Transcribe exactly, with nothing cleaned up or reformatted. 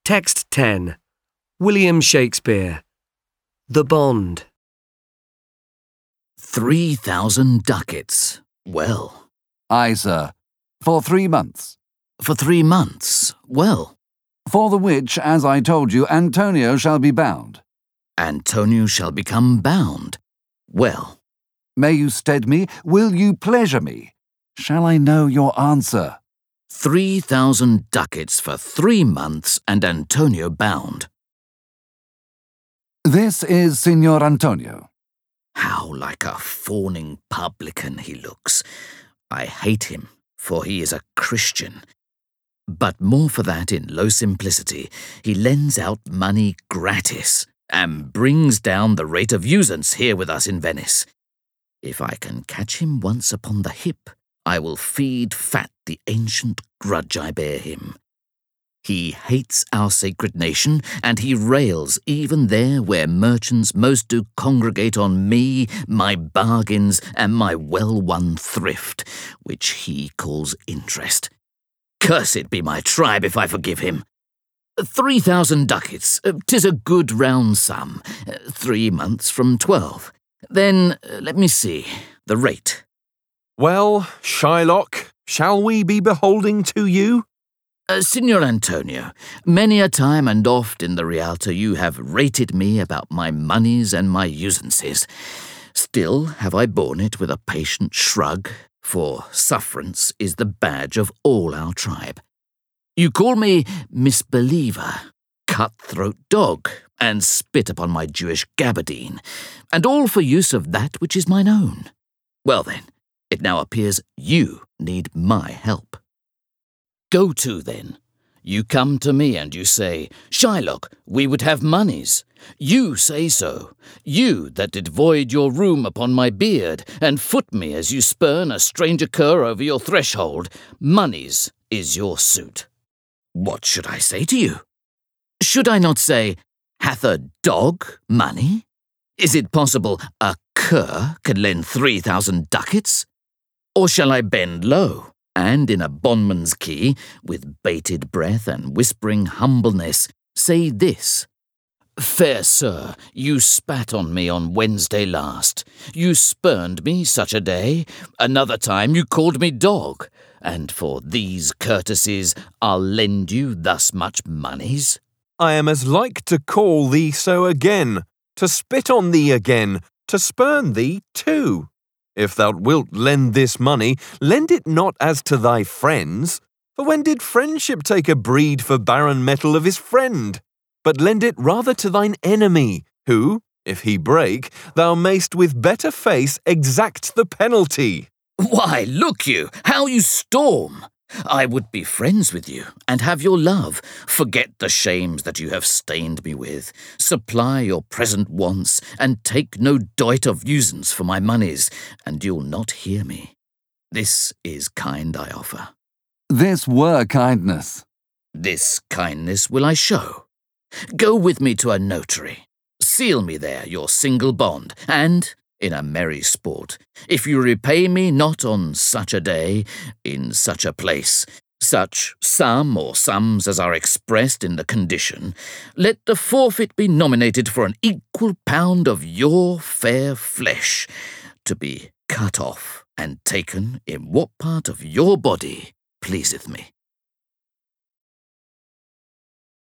Text ten. William Shakespeare. The Bond. Three thousand ducats. Well. Aye, sir. For three months. For three months. Well. For the which, as I told you, Antonio shall be bound. Antonio shall become bound. Well. May you stead me? Will you pleasure me? Shall I know your answer? Three thousand ducats for three months and Antonio bound. This is Signor Antonio. How like a fawning publican he looks. I hate him, for he is a Christian. But more for that in low simplicity, he lends out money gratis and brings down the rate of usance here with us in Venice. If I can catch him once upon the hip, I will feed fat the ancient grudge I bear him. He hates our sacred nation, and he rails even there where merchants most do congregate on me, my bargains, and my well-won thrift, which he calls interest. Cursed be my tribe if I forgive him. Three thousand ducats, tis a good round sum, three months from twelve. Then, let me see, the rate. Well, Shylock, shall we be beholding to you? Uh, Signor Antonio, many a time and oft in the Rialto you have rated me about my moneys and my usances. Still have I borne it with a patient shrug, for sufferance is the badge of all our tribe. You call me misbeliever, cutthroat dog, and spit upon my Jewish gabardine, and all for use of that which is mine own. Well then, it now appears you need my help. Go to, then. You come to me and you say, Shylock, we would have moneys. You say so. You that did void your room upon my beard, and foot me as you spurn a stranger cur over your threshold. Moneys is your suit. What should I say to you? Should I not say, hath a dog money? Is it possible a cur can lend three thousand ducats? Or shall I bend low, and in a bondman's key, with bated breath and whispering humbleness, say this? Fair sir, you spat on me on Wednesday last. You spurned me such a day. Another time you called me dog. And for these courtesies I'll lend you thus much moneys. I am as like to call thee so again, to spit on thee again, to spurn thee too. If thou wilt lend this money, lend it not as to thy friends. For when did friendship take a breed for barren metal of his friend? But lend it rather to thine enemy, who, if he break, thou mayst with better face exact the penalty. Why, look you, how you storm! I would be friends with you, and have your love, forget the shames that you have stained me with, supply your present wants, and take no doit of usance for my moneys, and you'll not hear me. This is kind I offer. This were kindness. This kindness will I show. Go with me to a notary, seal me there your single bond, and, in a merry sport, if you repay me not on such a day, in such a place, such sum or sums as are expressed in the condition, let the forfeit be nominated for an equal pound of your fair flesh, to be cut off and taken in what part of your body pleaseth me.